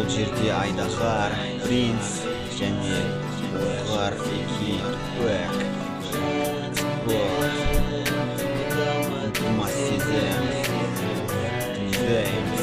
жерде Айдаһар, Принц және Оғар Китбек. Тумас сезем, тыңдаймыз.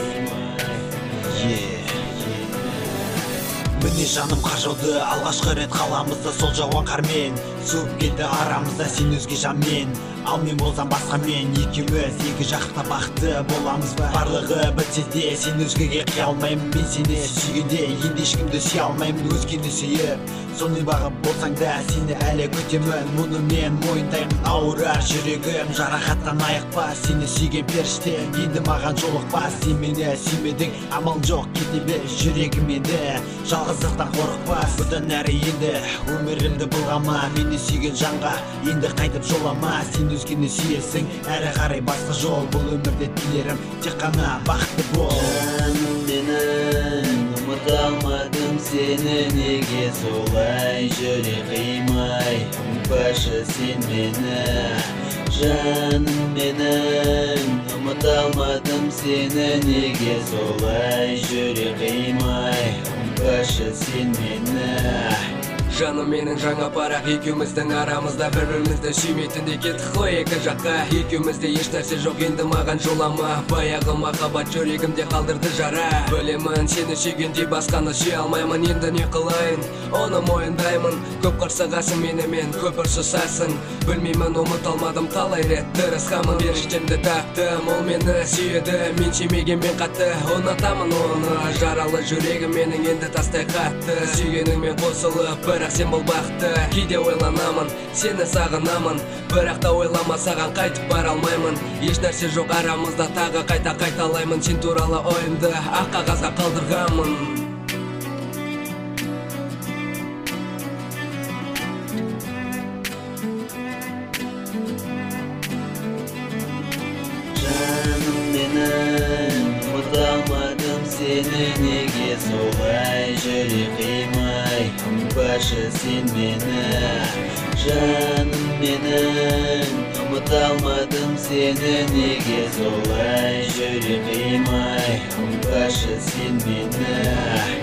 Міне жаным қажауды алғашқы рет қаламызда сол жауған қармен суып кетті арамызда сен өзге жанмен, ал мен болсам басқа мен. Екеуміз екі жақта бақытты боламыз ба? Барлығы бітсе де сен өзгеге қия алмаймын. Мен сені сүйгенде енді ешкімді сүйе алмаймын. Өзгені сүйіп соны бағып болсаң да сені әлі күтемін. Мұны мен мойындаймын. Ауырар жүрегім жарақаттан айықпа. Сені сүйген періште енді маған жолықпа. Сен мені сүймедің, амал жоқ, кете бер жүрегім енді. Жалғыздықтан қорықпа, бұдан әрі енді өмірімді былғама. Мені сүйген жанға енді қайтып жолама. Сен өзгені сүйесің, әрі қарай басқа жол. Бұл өмірде тілерім тек қана бақытты бол. Жаным менің, ұмыта алмадым сені, неге солай жүре қимай ұмытпашы сен мені. Жаным менің, ұмыта алмадым сені, неге солай жүре қимай ұмытпашы сен мені. Жаным менің жаңа парақ, екеуміздің арамызда бір-бірімізді сүймейтіндей кеттік қой екі жаққа. Екеумізде еш нәрсе жоқ, енді маған жолама. Баяғы махаббат жүрегімде қалдырды жара. Білемін сені сүйгендей басқаны сүйе алмаймын. Енді не қылайын, оны мойындаймын. Көп қырсығасың менімен, көп ұрсысасың. Білмеймін, ұмыта алмадым талай рет тырысқанмын. Періштемді таптым, ол мені сүйеді. Мен сүймегенмен қатты ұнатамын оны. Жаралы жүрегім менің енді тастай қатты. Сүйгеніңмен қосылып бірақ сен бұл бақытты. Кейде ойланамын, сені сағынамын, бірақ та ойлама саған қайтып бара алмаймын. Еш нәрсе жоқ арамызда, тағы қайта қайталаймын. Сен туралы ойымды ақ қағазға қалдырғанмын. Жаным менің, ұмыта алмадым сені, неге солай жүре қимай ұмытпашы сен мені. Жаным менің, ұмыта алмадым сені, неге солай жүре қимай ұмытпашы сен мені.